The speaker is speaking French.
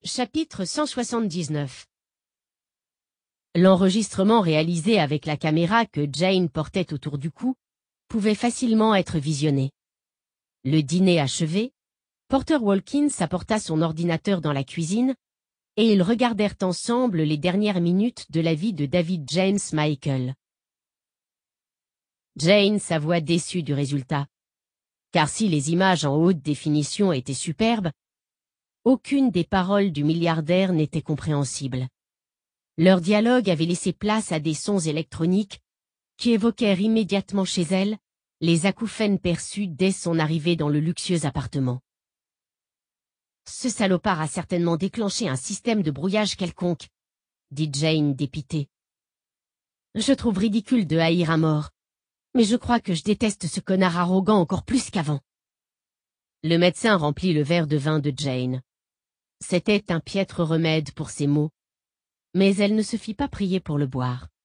Chapitre 179. L'enregistrement réalisé avec la caméra que Jane portait autour du cou pouvait facilement être visionné. Le dîner achevé, Porter Walkins apporta son ordinateur dans la cuisine et ils regardèrent ensemble les dernières minutes de la vie de David James Michael. Jane s'avoua déçue du résultat, car si les images en haute définition étaient superbes, aucune des paroles du milliardaire n'était compréhensible. Leur dialogue avait laissé place à des sons électroniques qui évoquèrent immédiatement chez elle les acouphènes perçus dès son arrivée dans le luxueux appartement. Ce salopard a certainement déclenché un système de brouillage quelconque, dit Jane dépitée. Je trouve ridicule de haïr à mort, mais je crois que je déteste ce connard arrogant encore plus qu'avant. Le médecin remplit le verre de vin de Jane. C'était un piètre remède pour ses maux, mais elle ne se fit pas prier pour le boire.